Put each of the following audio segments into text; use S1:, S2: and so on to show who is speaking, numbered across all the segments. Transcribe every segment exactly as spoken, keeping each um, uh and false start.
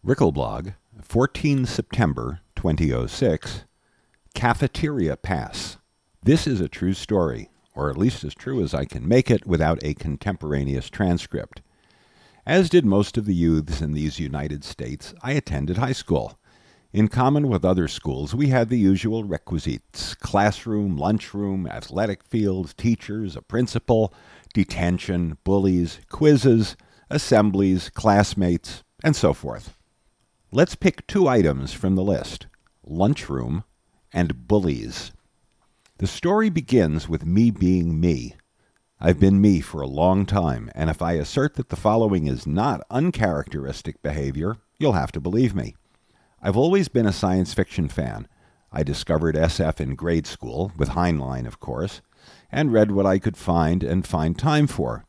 S1: Rickelblog, fourteenth September twenty oh six, Cafeteria Pass. This is a true story, or at least as true as I can make it without a contemporaneous transcript. As did most of the youths in these United States, I attended high school. In common with other schools, we had the usual requisites: classroom, lunchroom, athletic fields, teachers, a principal, detention, bullies, quizzes, assemblies, classmates, and so forth. Let's pick two items from the list: lunchroom and bullies. The story begins with me being me. I've been me for a long time, and if I assert that the following is not uncharacteristic behavior, you'll have to believe me. I've always been a science fiction fan. I discovered S F in grade school, with Heinlein, of course, and read what I could find and find time for.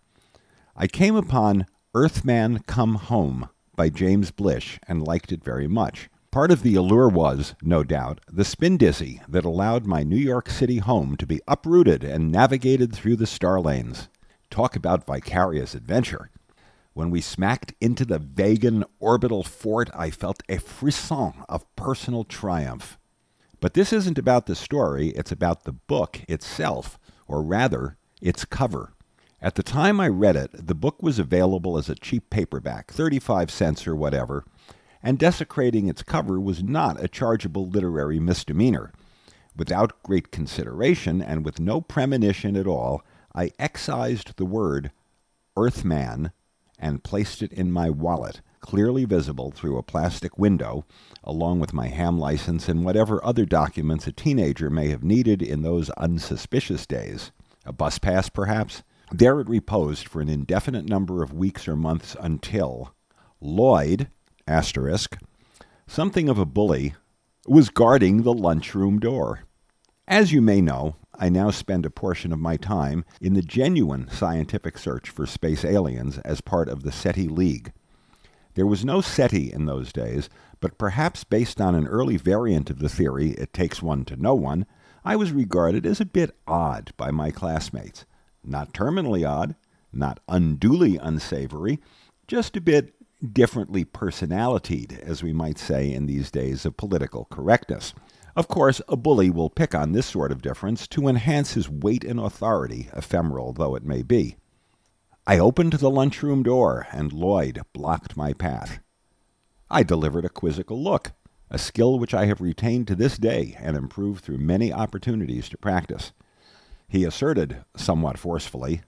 S1: I came upon Earthman Come Home by James Blish and liked it very much. Part of the allure was, no doubt, the spin dizzy that allowed my New York City home to be uprooted and navigated through the star lanes. Talk about vicarious adventure. When we smacked into the Vegan orbital fort, I felt a frisson of personal triumph. But this isn't about the story, it's about the book itself, or rather, its cover. At the time I read it, the book was available as a cheap paperback, thirty-five cents or whatever, and desecrating its cover was not a chargeable literary misdemeanor. Without great consideration, and with no premonition at all, I excised the word Earthman and placed it in my wallet, clearly visible through a plastic window, along with my ham license and whatever other documents a teenager may have needed in those unsuspicious days. A bus pass, perhaps? There it reposed for an indefinite number of weeks or months until Lloyd, asterisk, something of a bully, was guarding the lunchroom door. As you may know, I now spend a portion of my time in the genuine scientific search for space aliens as part of the SETI League. There was no SETI in those days, but perhaps based on an early variant of the theory, it takes one to know one, I was regarded as a bit odd by my classmates. Not terminally odd, not unduly unsavory, just a bit differently personalitied, as we might say in these days of political correctness. Of course, a bully will pick on this sort of difference to enhance his weight and authority, ephemeral though it may be. I opened the lunchroom door, and Lloyd blocked my path. I delivered a quizzical look, a skill which I have retained to this day and improved through many opportunities to practice. He asserted, somewhat forcefully,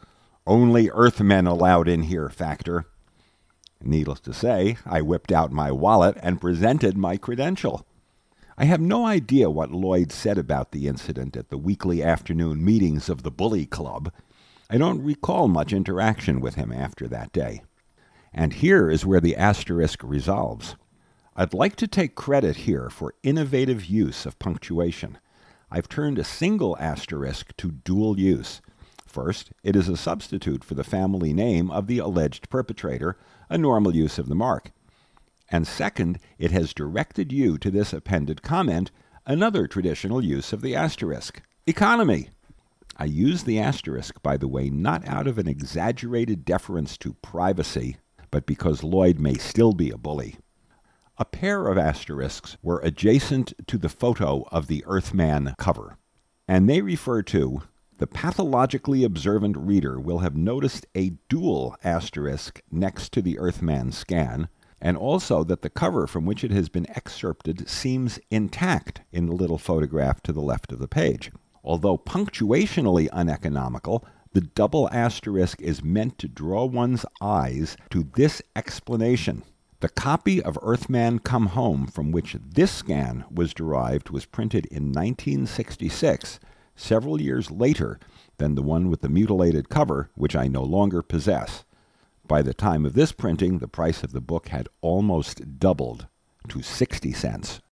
S1: "Only Earthmen allowed in here, Factor." Needless to say, I whipped out my wallet and presented my credential. I have no idea what Lloyd said about the incident at the weekly afternoon meetings of the Bully Club. I don't recall much interaction with him after that day. And here is where the asterisk resolves. I'd like to take credit here for innovative use of punctuation. I've turned a single asterisk to dual use. First, it is a substitute for the family name of the alleged perpetrator, a normal use of the mark. And second, it has directed you to this appended comment, another traditional use of the asterisk: economy. I use the asterisk, by the way, not out of an exaggerated deference to privacy, but because Lloyd may still be a bully. A pair of asterisks were adjacent to the photo of the Earthman cover, and they refer to, the pathologically observant reader will have noticed a dual asterisk next to the Earthman scan, and also that the cover from which it has been excerpted seems intact in the little photograph to the left of the page. Although punctuationally uneconomical, the double asterisk is meant to draw one's eyes to this explanation. The copy of Earthman Come Home from which this scan was derived was printed in nineteen sixty-six, several years later than the one with the mutilated cover, which I no longer possess. By the time of this printing, the price of the book had almost doubled to sixty cents.